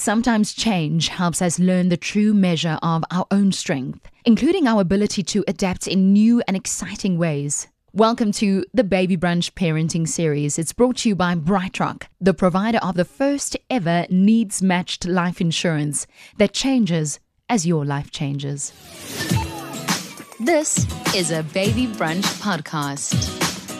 sometimes change helps us learn the true measure of our own strength, including our ability to adapt in new and exciting ways. Welcome to the Baby Brunch Parenting Series. It's brought to you by BrightRock, the provider of the first ever needs-matched life insurance that changes as your life changes. This is a Baby Brunch podcast.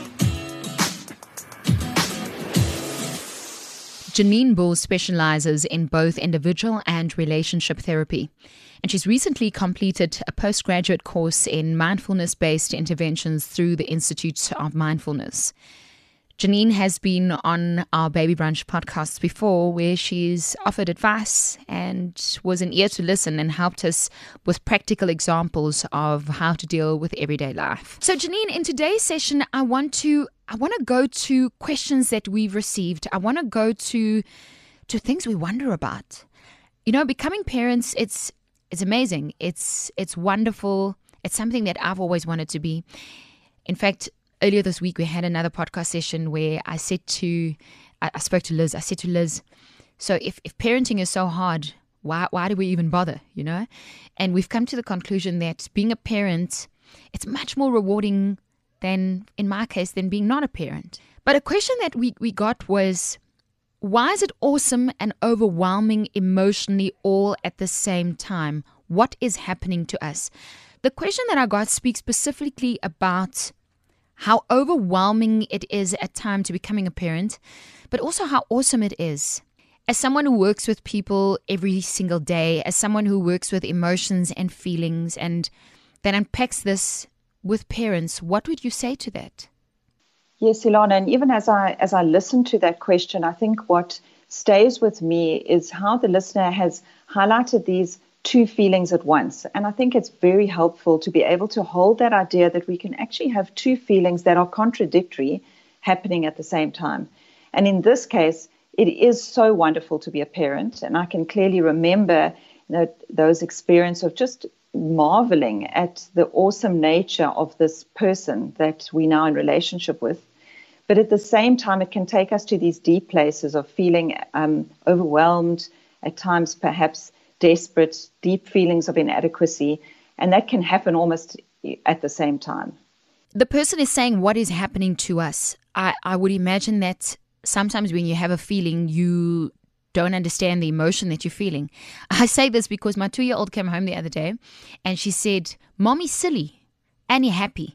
Janine Bull specializes in both individual and relationship therapy, and she's recently completed a postgraduate course in mindfulness-based interventions through the Institute of Mindfulness. Janine has been on our Baby Brunch podcasts before, where she's offered advice and was an ear to listen and helped us with practical examples of how to deal with everyday life. So Janine, in today's session, I want to go to questions that we've received. I want to go to things we wonder about. You know, becoming parents, it's amazing. It's wonderful. It's something that I've always wanted to be. In fact, earlier this week, we had another podcast session where I spoke to Liz. I said to Liz, so if parenting is so hard, why do we even bother, you know? And we've come to the conclusion that being a parent, it's much more rewarding than, in my case, than being not a parent. But a question that we got was, why is it awesome and overwhelming emotionally all at the same time? What is happening to us? The question that I got speaks specifically about how overwhelming it is at times to becoming a parent, but also how awesome it is. As someone who works with people every single day, as someone who works with emotions and feelings and that unpacks this with parents, what would you say to that? Yes, Ilana, and even as I listen to that question, I think what stays with me is how the listener has highlighted these two feelings at once. And I think it's very helpful to be able to hold that idea that we can actually have two feelings that are contradictory happening at the same time. And in this case, it is so wonderful to be a parent. And I can clearly remember those experiences of just marveling at the awesome nature of this person that we're now in relationship with. But at the same time, it can take us to these deep places of feeling overwhelmed, at times perhaps desperate, deep feelings of inadequacy, and that can happen almost at the same time. The person is saying what is happening to us. I would imagine that sometimes when you have a feeling, you don't understand the emotion that you're feeling. I say this because my 2-year-old came home the other day and she said, "Mommy's silly, Annie happy."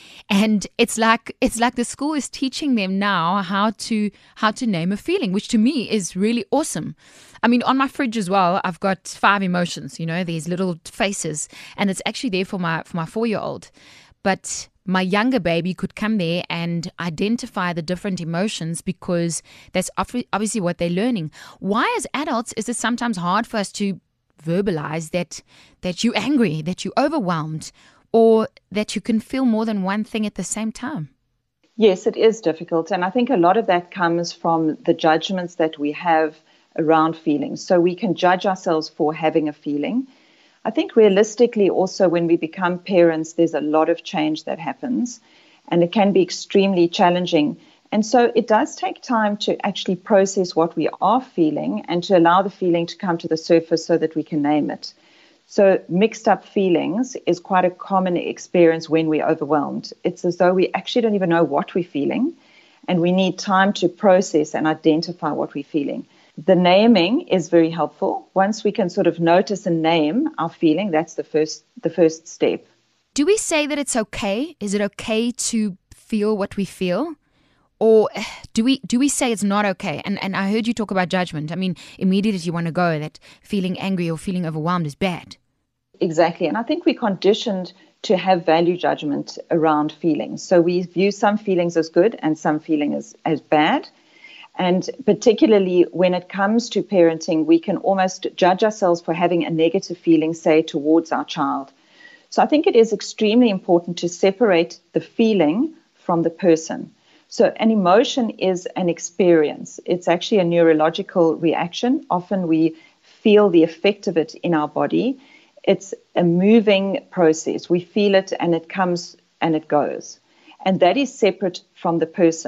And it's like the school is teaching them now how to name a feeling, which to me is really awesome. I mean, on my fridge as well, I've got 5 emotions, you know, these little faces, and it's actually there for my 4-year-old. But my younger baby could come there and identify the different emotions because that's obviously what they're learning. Why, as adults, is it sometimes hard for us to verbalize that you're angry, that you're overwhelmed, or that you can feel more than one thing at the same time? Yes, it is difficult. And I think a lot of that comes from the judgments that we have around feelings. So we can judge ourselves for having a feeling. I think realistically also when we become parents, there's a lot of change that happens and it can be extremely challenging. And so it does take time to actually process what we are feeling and to allow the feeling to come to the surface so that we can name it. So mixed up feelings is quite a common experience when we're overwhelmed. It's as though we actually don't even know what we're feeling, and we need time to process and identify what we're feeling. The naming is very helpful. Once we can sort of notice and name our feeling, that's the first step. Do we say that it's okay? Is it okay to feel what we feel? Or do we say it's not okay? And I heard you talk about judgment. I mean, immediately you want to go that feeling angry or feeling overwhelmed is bad. Exactly. And I think we're conditioned to have value judgment around feelings. So we view some feelings as good and some feelings as bad. And particularly when it comes to parenting, we can almost judge ourselves for having a negative feeling, say, towards our child. So I think it is extremely important to separate the feeling from the person. So an emotion is an experience. It's actually a neurological reaction. Often we feel the effect of it in our body. It's a moving process. We feel it and it comes and it goes. And that is separate from the person.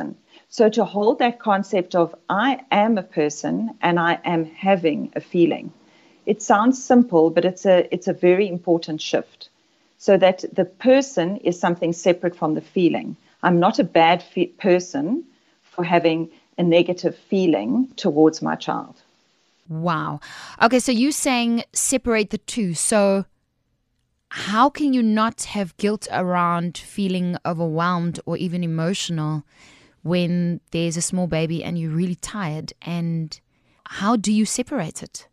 So to hold that concept of I am a person and I am having a feeling, it sounds simple, but it's a very important shift. So that the person is something separate from the feeling. I'm not a bad person for having a negative feeling towards my child. Wow. Okay, so you're saying separate the two. So how can you not have guilt around feeling overwhelmed or even emotional when there's a small baby and you're really tired? And how do you separate it?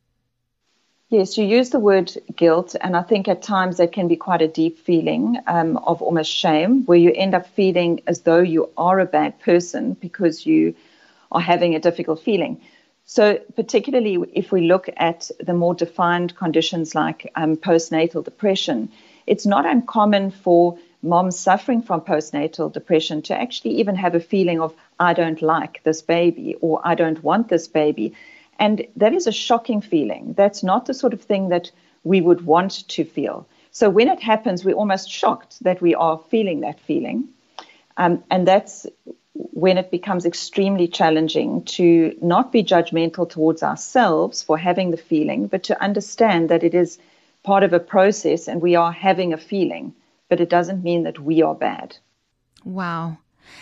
Yes, you use the word guilt, and I think at times that can be quite a deep feeling of almost shame, where you end up feeling as though you are a bad person because you are having a difficult feeling. So particularly if we look at the more defined conditions like postnatal depression, it's not uncommon for moms suffering from postnatal depression to actually even have a feeling of, I don't like this baby, or I don't want this baby. And that is a shocking feeling. That's not the sort of thing that we would want to feel. So when it happens, we're almost shocked that we are feeling that feeling. And that's when it becomes extremely challenging to not be judgmental towards ourselves for having the feeling, but to understand that it is part of a process and we are having a feeling, but it doesn't mean that we are bad. Wow.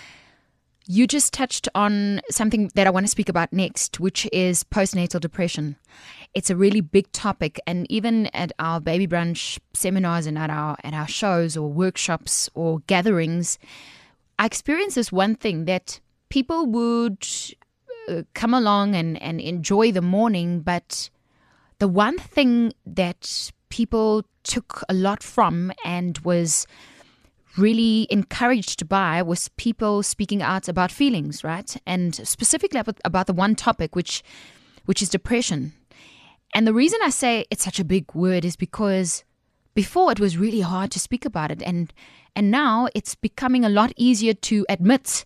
You just touched on something that I want to speak about next, which is postnatal depression. It's a really big topic, and even at our baby brunch seminars and at our shows or workshops or gatherings, I experienced this one thing that people would come along and enjoy the morning, but the one thing that people took a lot from and was really encouraged by was people speaking out about feelings, right? And specifically about the one topic, which is depression. And the reason I say it's such a big word is because before it was really hard to speak about it. And now it's becoming a lot easier to admit,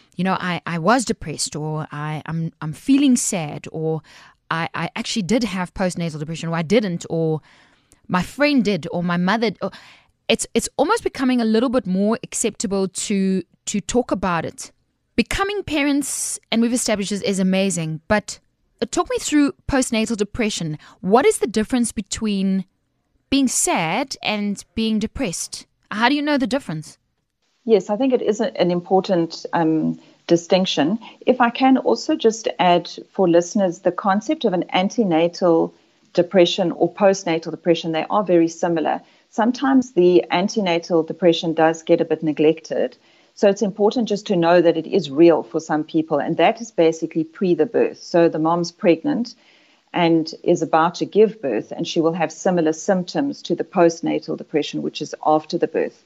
I was depressed, or I'm feeling sad, or I actually did have postnatal depression, or I didn't, or my friend did, or my mother. It's almost becoming a little bit more acceptable to talk about it. Becoming parents, and we've established this, is amazing. But talk me through postnatal depression. What is the difference between being sad and being depressed? How do you know the difference? Yes, I think it is an important distinction. If I can also just add for listeners, the concept of an antenatal depression or postnatal depression, they are very similar. Sometimes the antenatal depression does get a bit neglected. So it's important just to know that it is real for some people, and that is basically pre the birth. So the mom's pregnant and is about to give birth, and she will have similar symptoms to the postnatal depression, which is after the birth.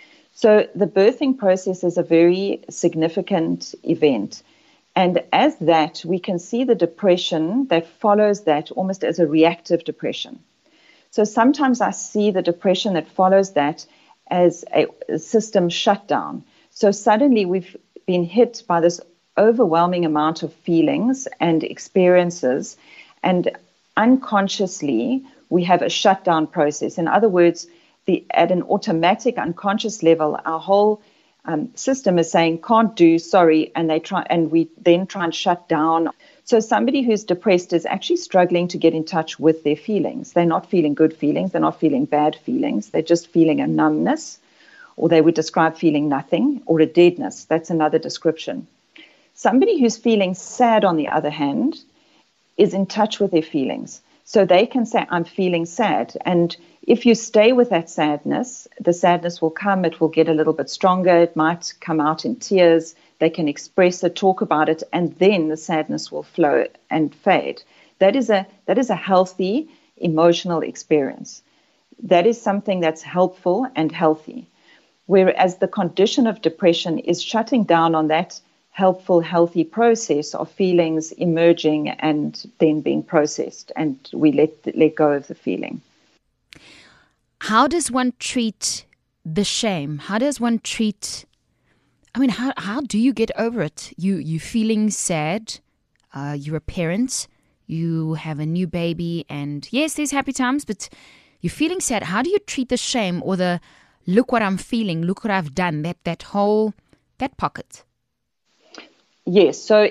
So the birthing process is a very significant event. And as that, we can see the depression that follows that almost as a reactive depression. So sometimes I see the depression that follows that as a system shutdown. So suddenly we've been hit by this overwhelming amount of feelings and experiences, and unconsciously we have a shutdown process. In other words, at an automatic unconscious level, our whole system is saying can't do, sorry, and we then try and shut down. So somebody who's depressed is actually struggling to get in touch with their feelings. They're not feeling good feelings. They're not feeling bad feelings. They're just feeling a numbness, or they would describe feeling nothing, or a deadness. That's another description. Somebody who's feeling sad, on the other hand, is in touch with their feelings. So they can say, I'm feeling sad. And if you stay with that sadness, the sadness will come. It will get a little bit stronger. It might come out in tears. They can express it, talk about it, and then the sadness will flow and fade. That is a healthy emotional experience. That is something that's helpful and healthy. Whereas the condition of depression is shutting down on that helpful, healthy process of feelings emerging and then being processed, and we let go of the feeling. How does one treat the shame? How does one treat... how do you get over it? You feeling sad, you're a parent, you have a new baby, and yes, there's happy times, but you're feeling sad. How do you treat the shame or the look what I'm feeling, look what I've done, that pocket? Yes. So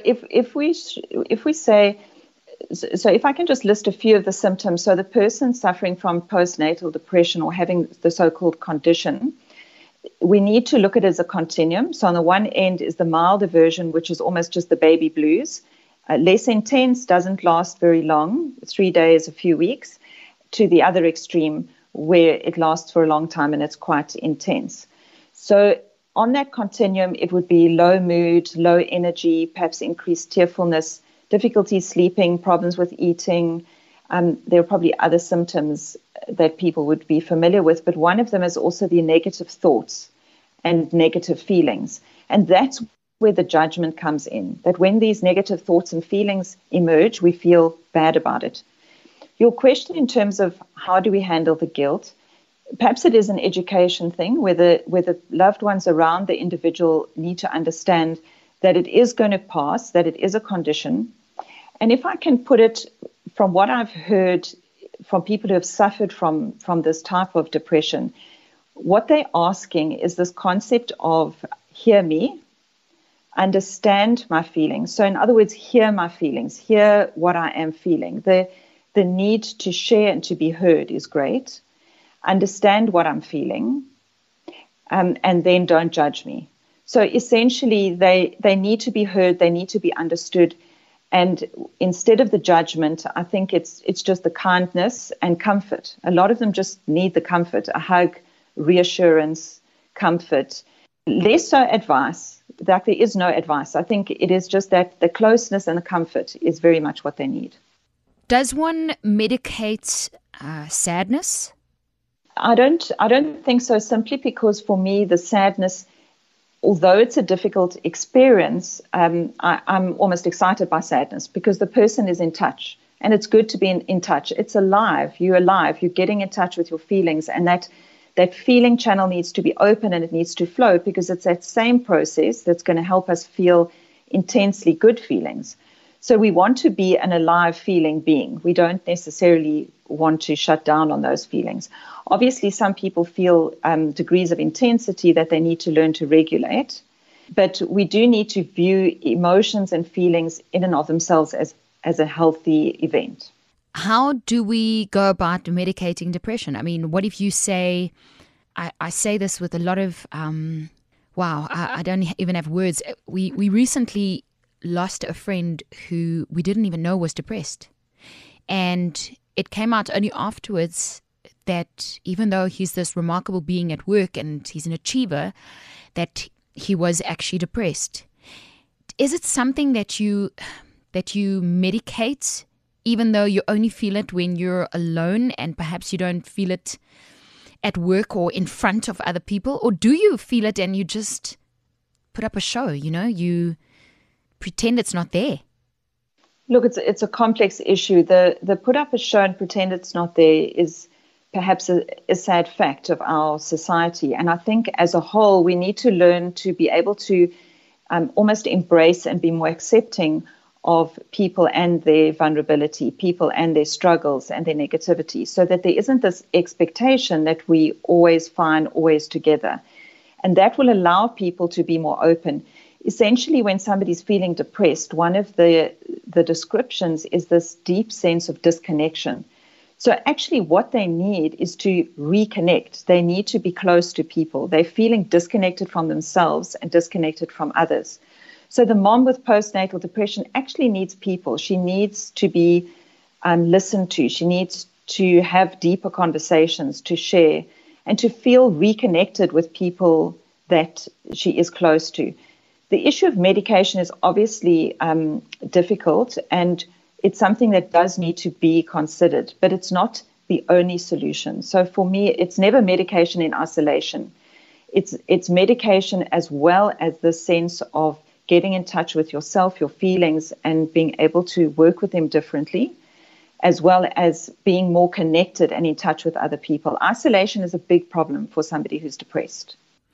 if we say, so if I can just list a few of the symptoms. So the person suffering from postnatal depression or having the so-called condition, we need to look at it as a continuum. So on the one end is the milder version, which is almost just the baby blues. Less intense, doesn't last very long, 3 days, a few weeks, to the other extreme where it lasts for a long time and it's quite intense. So on that continuum, it would be low mood, low energy, perhaps increased tearfulness, difficulty sleeping, problems with eating. There are probably other symptoms that people would be familiar with, but one of them is also the negative thoughts and negative feelings. And that's where the judgment comes in, that when these negative thoughts and feelings emerge, we feel bad about it. Your question in terms of how do we handle the guilt, perhaps it is an education thing where the loved ones around the individual need to understand that it is going to pass, that it is a condition. And if I can put it from what I've heard from people who have suffered from this type of depression, what they're asking is this concept of hear me, understand my feelings. So in other words, hear my feelings, hear what I am feeling. The need to share and to be heard is great. Understand what I'm feeling, and then don't judge me. So essentially, they need to be heard, they need to be understood. And instead of the judgment, I think it's just the kindness and comfort. A lot of them just need the comfort, a hug, reassurance, comfort. Less so advice, that there is no advice. I think it is just that the closeness and the comfort is very much what they need. Does one medicate sadness? I don't think so, simply because for me, the sadness, although it's a difficult experience, I'm almost excited by sadness because the person is in touch. And it's good to be in touch. It's alive. You're alive. You're getting in touch with your feelings. And that feeling channel needs to be open and it needs to flow because it's that same process that's going to help us feel intensely good feelings. So we want to be an alive feeling being. We don't necessarily want to shut down on those feelings. Obviously, some people feel degrees of intensity that they need to learn to regulate. But we do need to view emotions and feelings in and of themselves as a healthy event. How do we go about medicating depression? I mean, what if you say, I say this with a lot of, I don't even have words. We recently lost a friend who we didn't even know was depressed. And it came out only afterwards that even though he's this remarkable being at work and he's an achiever, that he was actually depressed. Is it something that you medicate, even though you only feel it when you're alone and perhaps you don't feel it at work or in front of other people? Or do you feel it and you just put up a show, you pretend it's not there? Look, it's a complex issue. The put up a show and pretend it's not there is perhaps a sad fact of our society. And I think as a whole, we need to learn to be able to almost embrace and be more accepting of people and their vulnerability, people and their struggles and their negativity, so that there isn't this expectation that we always together. And that will allow people to be more open. Essentially, when somebody's feeling depressed, one of the descriptions is this deep sense of disconnection. So actually what they need is to reconnect. They need to be close to people. They're feeling disconnected from themselves and disconnected from others. So the mom with postnatal depression actually needs people. She needs to be listened to. She needs to have deeper conversations, to share, and to feel reconnected with people that she is close to. The issue of medication is obviously difficult, and it's something that does need to be considered, but it's not the only solution. So for me, it's never medication in isolation. It's medication as well as the sense of getting in touch with yourself, your feelings, and being able to work with them differently, as well as being more connected and in touch with other people. Isolation is a big problem for somebody who's depressed.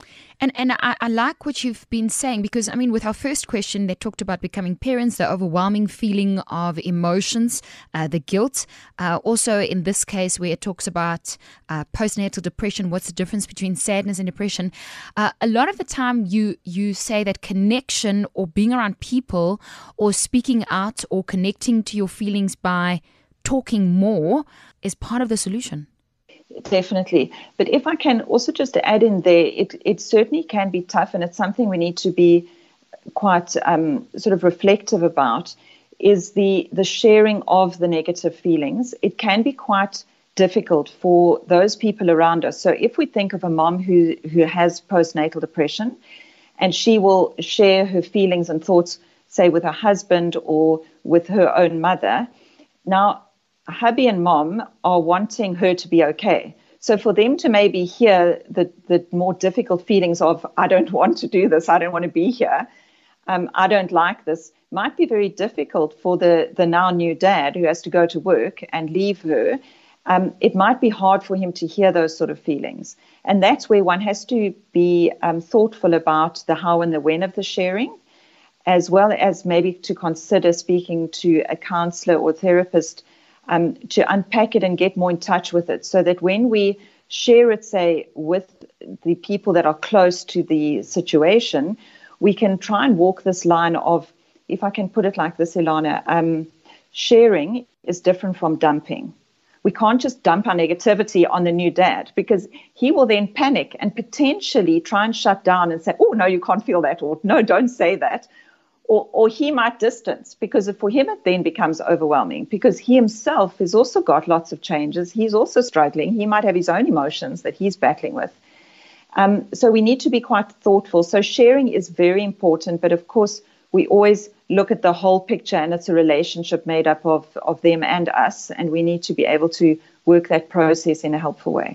And I like what you've been saying, because, I mean, with our first question, they talked about becoming parents, the overwhelming feeling of emotions, the guilt. Also, in this case, where it talks about postnatal depression, what's the difference between sadness and depression? A lot of the time, you say that connection or being around people or speaking out or connecting to your feelings by talking more is part of the solution. Definitely. But if I can also just add in there, it certainly can be tough, and it's something we need to be quite sort of reflective about, is the sharing of the negative feelings. It can be quite difficult for those people around us. So if we think of a mom who has postnatal depression, and she will share her feelings and thoughts, say, with her husband or with her own mother. Now, hubby and mom are wanting her to be okay. So for them to maybe hear the more difficult feelings of, I don't want to do this, I don't want to be here, I don't like this, might be very difficult for the now new dad who has to go to work and leave her. It might be hard for him to hear those sort of feelings. And that's where one has to be thoughtful about the how and the when of the sharing, as well as maybe to consider speaking to a counselor or therapist to unpack it and get more in touch with it, so that when we share it, say, with the people that are close to the situation, we can try and walk this line of, if I can put it like this, Ilana, sharing is different from dumping. We can't just dump our negativity on the new dad, because he will then panic and potentially try and shut down and say, oh, no, you can't feel that, or no, don't say that. Or he might distance, because for him it then becomes overwhelming, because he himself has also got lots of changes. He's also struggling. He might have his own emotions that he's battling with. So we need to be quite thoughtful. So sharing is very important. But of course, we always look at the whole picture, and it's a relationship made up of them and us. And we need to be able to work that process in a helpful way.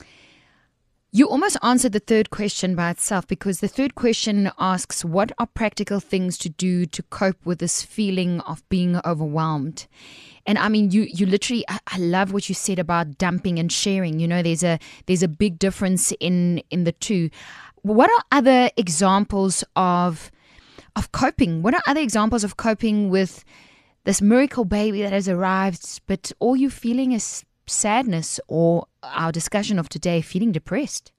You almost answered the third question by itself, because the third question asks, what are practical things to do to cope with this feeling of being overwhelmed? And I mean, you literally, I love what you said about dumping and sharing. You know, there's a big difference in the two. What are other examples of coping? What are other examples of coping with this miracle baby that has arrived, but all you're feeling is sadness, or our discussion of today, feeling depressed?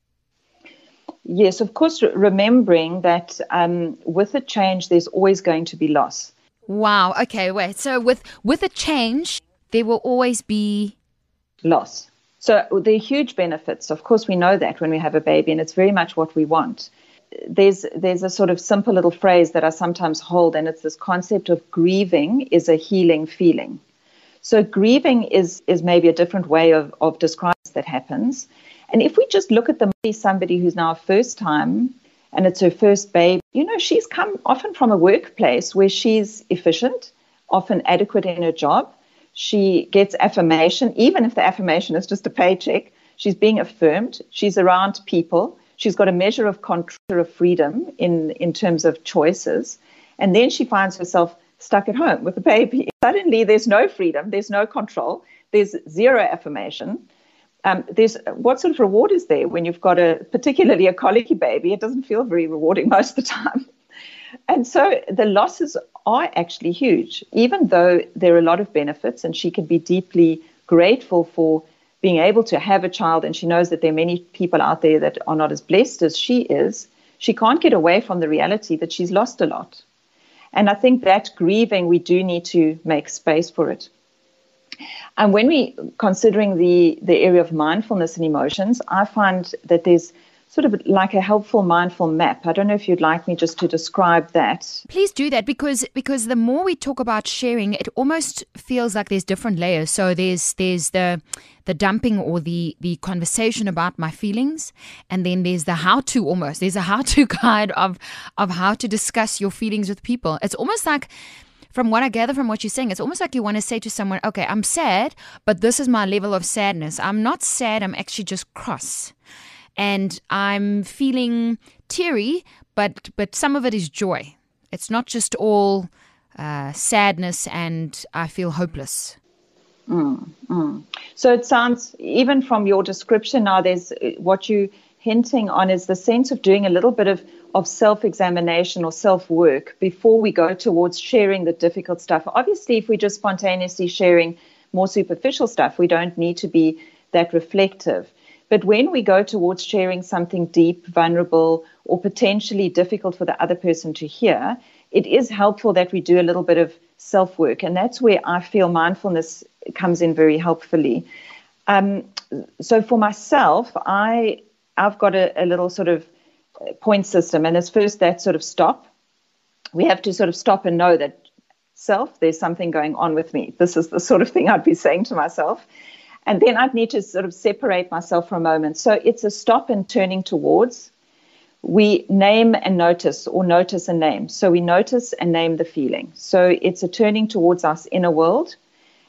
Yes, of course, remembering that with a change, there's always going to be loss. Wow. Okay, wait. So with a change, there will always be loss. So there are huge benefits. Of course, we know that when we have a baby, and it's very much what we want. There's a sort of simple little phrase that I sometimes hold, and it's this concept of grieving is a healing feeling. So grieving is maybe a different way of describing that happens. And if we just look at somebody who's now first time, and it's her first baby, you know, she's come often from a workplace where she's efficient, often adequate in her job. She gets affirmation, even if the affirmation is just a paycheck. She's being affirmed. She's around people. She's got a measure of control, of freedom in terms of choices. And then she finds herself stuck at home with a baby. Suddenly there's no freedom, there's no control, there's zero affirmation. What sort of reward is there when you've got particularly a colicky baby? It doesn't feel very rewarding most of the time. And so the losses are actually huge, even though there are a lot of benefits, and she can be deeply grateful for being able to have a child, and she knows that there are many people out there that are not as blessed as she is. She can't get away from the reality that she's lost a lot. And I think that grieving, we do need to make space for it. And when we considering the area of mindfulness and emotions, I find that there's sort of like a helpful mindful map. I don't know if you'd like me just to describe that. Please do that, because the more we talk about sharing, it almost feels like there's different layers. So there's the dumping or the conversation about my feelings, and then there's the how-to almost. There's a how-to guide of how to discuss your feelings with people. It's almost like, from what I gather from what you're saying, it's almost like you want to say to someone, okay, I'm sad, but this is my level of sadness. I'm not sad, I'm actually just cross. And I'm feeling teary, but some of it is joy. It's not just all sadness and I feel hopeless. So it sounds, even from your description now, there's what you hinting on is the sense of doing a little bit of self-examination or self-work before we go towards sharing the difficult stuff. Obviously, if we're just spontaneously sharing more superficial stuff, we don't need to be that reflective. But when we go towards sharing something deep, vulnerable, or potentially difficult for the other person to hear, it is helpful that we do a little bit of self-work. And that's where I feel mindfulness comes in very helpfully. So for myself, I've got a little sort of point system. And it's first that sort of stop. We have to sort of stop and know that self, there's something going on with me. This is the sort of thing I'd be saying to myself. And then I'd need to sort of separate myself for a moment. So it's a stop and turning towards. We name and notice, or notice and name. So we notice and name the feeling. So it's a turning towards our inner world.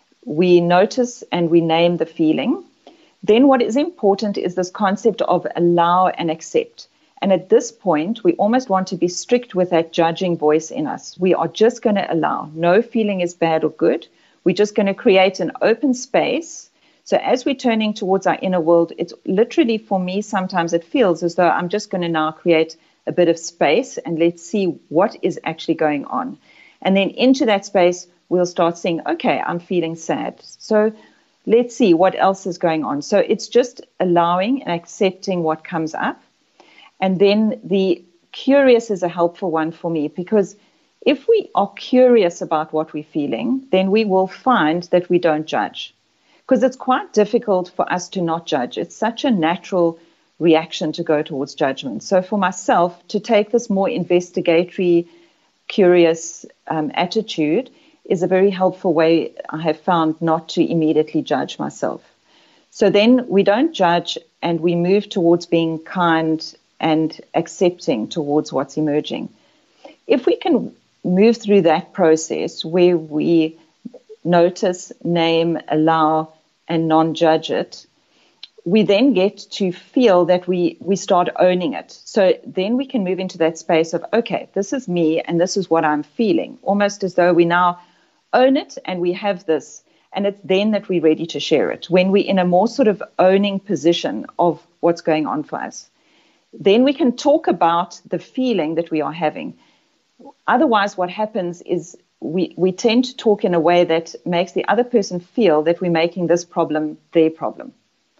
We notice and we name the feeling. Then what is important is this concept of allow and accept. And at this point, we almost want to be strict with that judging voice in us. We are just going to allow. No feeling is bad or good. We're just going to create an open space. So as we're turning towards our inner world, it's literally, for me, sometimes it feels as though I'm just going to now create a bit of space and let's see what is actually going on. And then into that space, we'll start saying, okay, I'm feeling sad. So let's see what else is going on. So it's just allowing and accepting what comes up. And then the curious is a helpful one for me, because if we are curious about what we're feeling, then we will find that we don't judge. Because it's quite difficult for us to not judge. It's such a natural reaction to go towards judgment. So for myself, to take this more investigatory, curious attitude is a very helpful way I have found not to immediately judge myself. So then we don't judge and we move towards being kind and accepting towards what's emerging. If we can move through that process where we notice, name, allow, and non-judge it, we then get to feel that we start owning it. So then we can move into that space of, okay, this is me and this is what I'm feeling, almost as though we now own it and we have this. And it's then that we're ready to share it. When we're in a more sort of owning position of what's going on for us, then we can talk about the feeling that we are having. Otherwise, what happens is we tend to talk in a way that makes the other person feel that we're making this problem their problem.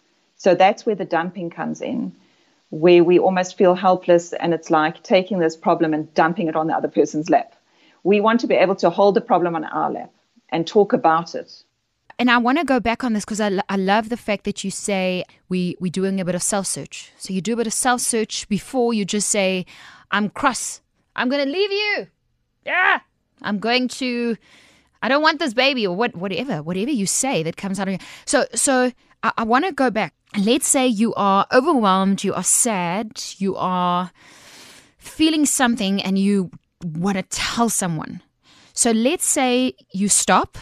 So that's where the dumping comes in, where we almost feel helpless, and it's like taking this problem and dumping it on the other person's lap. We want to be able to hold the problem on our lap and talk about it. And I want to go back on this because I love the fact that you say we're doing a bit of self-search. So you do a bit of self-search before you just say, I'm cross. I'm going to leave you. Yeah. I don't want this baby, or whatever you say that comes out of you. So I want to go back. Let's say you are overwhelmed, you are sad, you are feeling something and you want to tell someone. So let's say you stop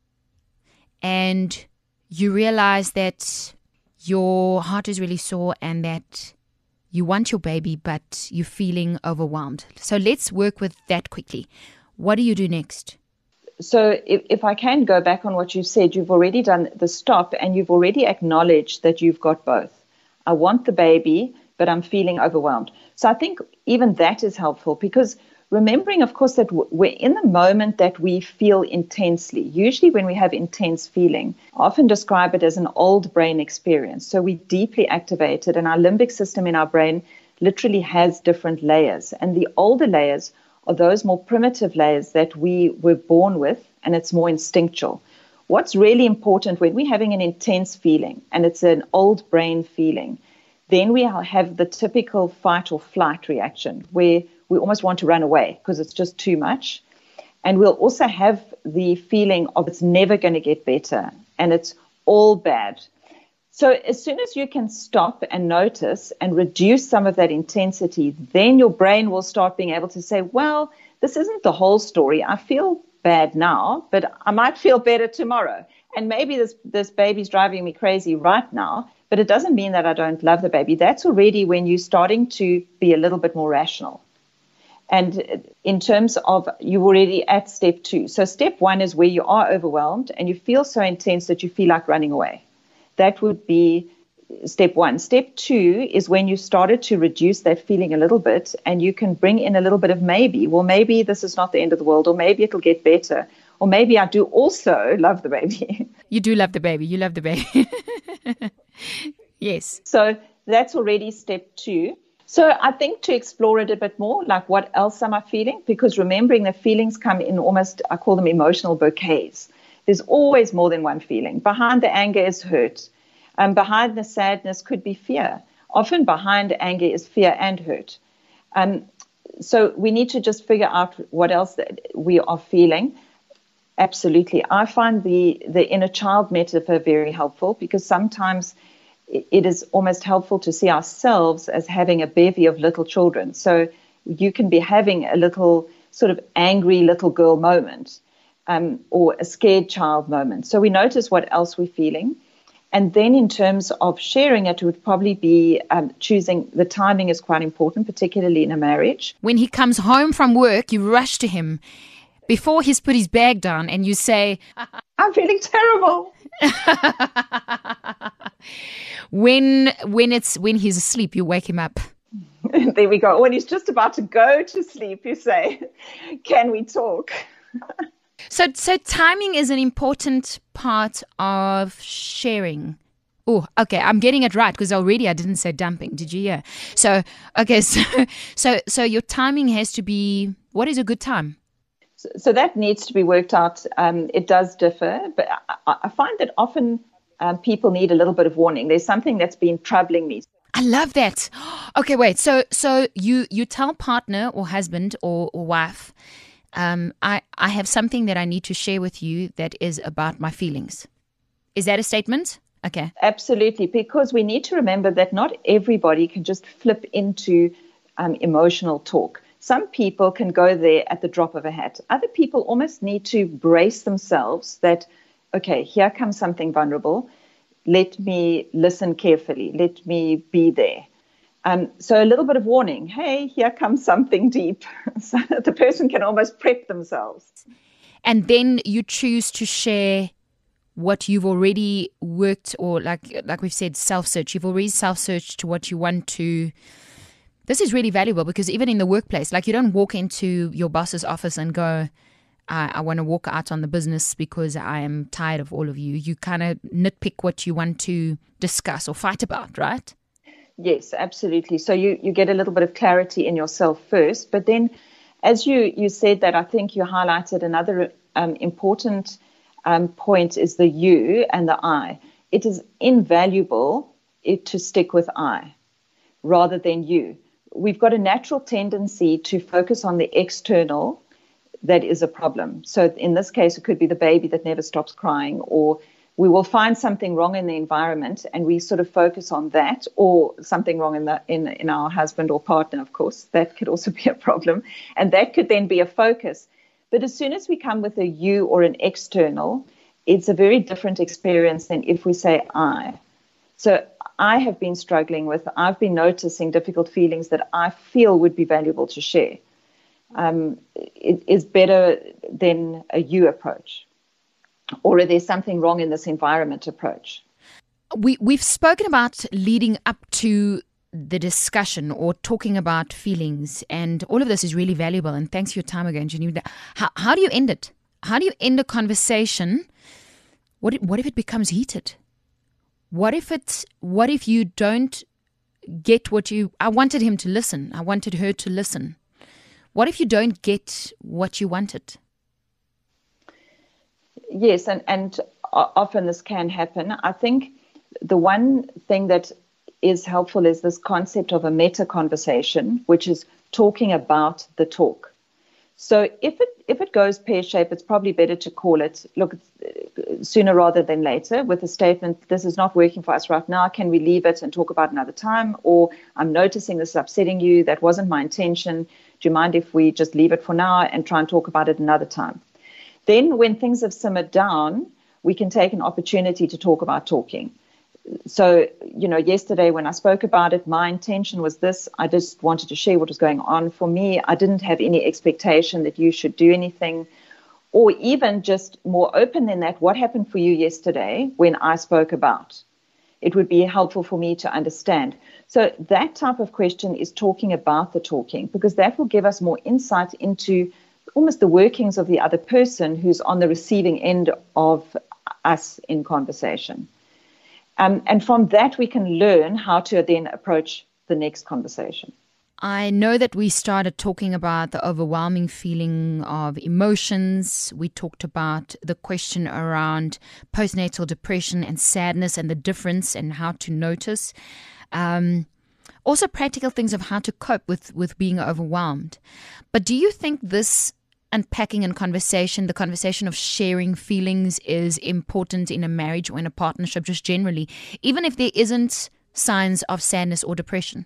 and you realize that your heart is really sore and that you want your baby, but you're feeling overwhelmed. So let's work with that quickly. What do you do next? So if I can go back on what you said, you've already done the stop and you've already acknowledged that you've got both. I want the baby, but I'm feeling overwhelmed. So I think even that is helpful, because remembering, of course, that we're in the moment that we feel intensely. Usually when we have intense feeling, I often describe it as an old brain experience. So we deeply activated, and our limbic system in our brain literally has different layers. And the older layers are those more primitive layers that we were born with, and it's more instinctual. What's really important when we're having an intense feeling, and it's an old brain feeling, then we have the typical fight or flight reaction where we almost want to run away because it's just too much. And we'll also have the feeling of it's never going to get better and it's all bad. So as soon as you can stop and notice and reduce some of that intensity, then your brain will start being able to say, well, this isn't the whole story. I feel bad now, but I might feel better tomorrow. And maybe this baby's driving me crazy right now, but it doesn't mean that I don't love the baby. That's already when you're starting to be a little bit more rational. And in terms of, you're already at step 2. So step 1 is where you are overwhelmed and you feel so intense that you feel like running away. That would be step one. Step two is when you started to reduce that feeling a little bit, and you can bring in a little bit of maybe. Well, maybe this is not the end of the world, or maybe it'll get better, or maybe I do also love the baby. You do love the baby. You love the baby. Yes. So that's already step two. So I think to explore it a bit more, like what else am I feeling? Because remembering that feelings come in almost, I call them emotional bouquets. There's always more than one feeling. Behind the anger is hurt. Behind the sadness could be fear. Often behind anger is fear and hurt. So we need to just figure out what else that we are feeling. Absolutely. I find the inner child metaphor very helpful, because sometimes it is almost helpful to see ourselves as having a bevy of little children. So you can be having a little sort of angry little girl moment, or a scared child moment. So we notice what else we're feeling. And then in terms of sharing it would probably be choosing, the timing is quite important, particularly in a marriage. When he comes home from work, you rush to him before he's put his bag down and you say, I'm feeling terrible. When he's asleep, you wake him up. There we go. When he's just about to go to sleep, you say, can we talk? So timing is an important part of sharing. Oh, okay. I'm getting it right, because already I didn't say dumping. Did you hear? So, okay. So your timing has to be, what is a good time? So that needs to be worked out. It does differ, but I find that often people need a little bit of warning. There's something that's been troubling me. I love that. Okay, wait. So you tell partner or husband or wife, I have something that I need to share with you that is about my feelings. Is that a statement? Okay. Absolutely, because we need to remember that not everybody can just flip into emotional talk. Some people can go there at the drop of a hat. Other people almost need to brace themselves that, okay, here comes something vulnerable. Let me listen carefully. Let me be there. So a little bit of warning. Hey, here comes something deep. So the person can almost prep themselves. And then you choose to share what you've already worked, or like we've said, self-search. You've already self-searched to what you want to. This is really valuable, because even in the workplace, like you don't walk into your boss's office and go, I want to walk out on the business because I am tired of all of you. You kind of nitpick what you want to discuss or fight about, right? Yes, absolutely. So you get a little bit of clarity in yourself first. But then, as you said that, I think you highlighted another important point is the you and the I. It is invaluable to stick with I rather than you. We've got a natural tendency to focus on the external that is a problem. So in this case, it could be the baby that never stops crying, or we will find something wrong in the environment and we sort of focus on that, or something wrong in our husband or partner, of course. That could also be a problem. And that could then be a focus. But as soon as we come with a you or an external, it's a very different experience than if we say I. So I have been struggling with, I've been noticing difficult feelings that I feel would be valuable to share. It is better than a you approach. Or is there something wrong in this environment approach? We've spoken about leading up to the discussion or talking about feelings, and all of this is really valuable. And thanks for your time again, Geneva. How do you end it? How do you end a conversation? What if it becomes heated? What if you don't get what you... I wanted him to listen. I wanted her to listen. What if you don't get what you wanted? Yes, and often this can happen. I think the one thing that is helpful is this concept of a meta conversation, which is talking about the talk. So if it goes pear-shaped, it's probably better to call it, look, sooner rather than later, with a statement, this is not working for us right now, can we leave it and talk about another time? Or I'm noticing this is upsetting you, that wasn't my intention. Do you mind if we just leave it for now and try and talk about it another time? Then when things have simmered down, we can take an opportunity to talk about talking. So, yesterday when I spoke about it, my intention was this. I just wanted to share what was going on for me. I didn't have any expectation that you should do anything, or even just more open than that. What happened for you yesterday when I spoke about? it would be helpful for me to understand. So that type of question is talking about the talking, because that will give us more insight into almost the workings of the other person who's on the receiving end of us in conversation. And from that, we can learn how to then approach the next conversation. I know that we started talking about the overwhelming feeling of emotions. We talked about the question around postnatal depression and sadness and the difference and how to notice. Also practical things of how to cope with being overwhelmed. But do you think this unpacking and conversation, the conversation of sharing feelings, is important in a marriage or in a partnership just generally, even if there isn't signs of sadness or depression?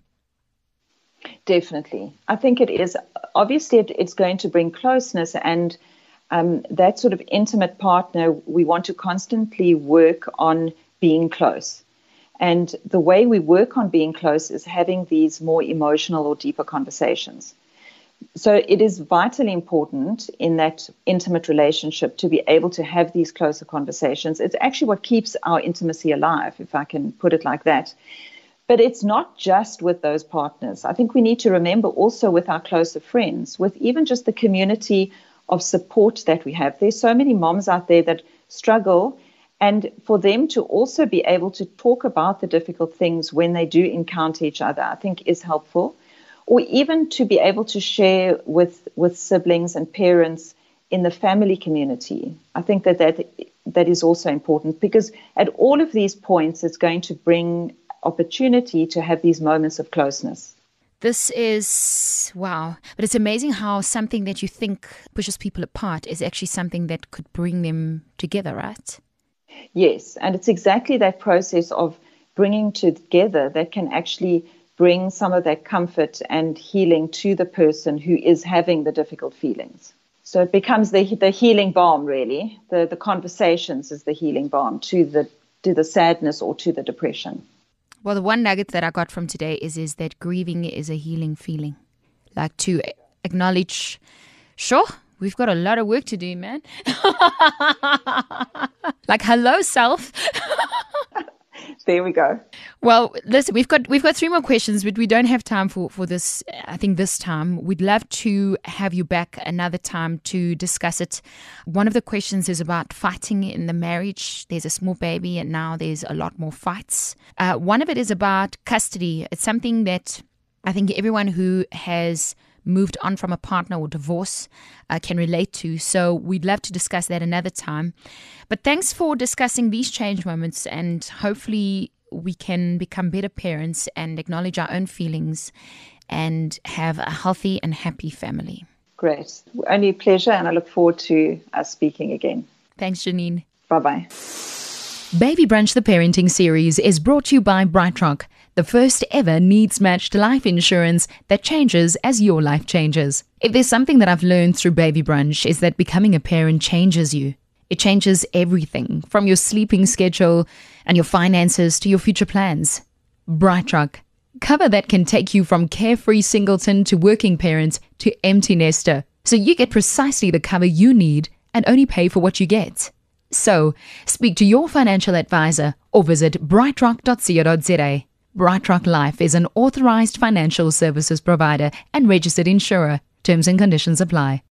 Definitely. I think it is. Obviously, it's going to bring closeness, and that sort of intimate partner, we want to constantly work on being close. And the way we work on being close is having these more emotional or deeper conversations. So it is vitally important in that intimate relationship to be able to have these closer conversations. It's actually what keeps our intimacy alive, if I can put it like that. But it's not just with those partners. I think we need to remember also with our closer friends, with even just the community of support that we have. There's so many moms out there that struggle, and for them to also be able to talk about the difficult things when they do encounter each other, I think is helpful. Or even to be able to share with siblings and parents in the family community. I think that is also important, because at all of these points, it's going to bring opportunity to have these moments of closeness. This is, wow. But it's amazing how something that you think pushes people apart is actually something that could bring them together, right? Yes, and it's exactly that process of bringing together that can actually bring some of that comfort and healing to the person who is having the difficult feelings. So it becomes the healing balm, really. The conversations is the healing balm to the sadness or to the depression. Well, the one nugget that I got from today is that grieving is a healing feeling. Like to acknowledge, sure, we've got a lot of work to do, man. Like, hello, self. There we go. Well, listen, we've got 3 more questions, but we don't have time for this. I think this time we'd love to have you back another time to discuss it. One of the questions is about fighting in the marriage. There's a small baby and now there's a lot more fights. One of it is about custody. It's something that I think everyone who has moved on from a partner or divorce can relate to. So we'd love to discuss that another time. But thanks for discussing these change moments, and hopefully we can become better parents and acknowledge our own feelings and have a healthy and happy family. Great. Only a pleasure, and I look forward to us speaking again. Thanks, Janine. Bye-bye. Baby Brunch, the parenting series, is brought to you by BrightRock, the first ever needs-matched life insurance that changes as your life changes. If there's something that I've learned through Baby Brunch, is that becoming a parent changes you. It changes everything, from your sleeping schedule and your finances to your future plans. BrightRock, cover that can take you from carefree singleton to working parent to empty nester, so you get precisely the cover you need and only pay for what you get. So, speak to your financial advisor or visit brightrock.co.za. BrightRock Life is an authorized financial services provider and registered insurer. Terms and conditions apply.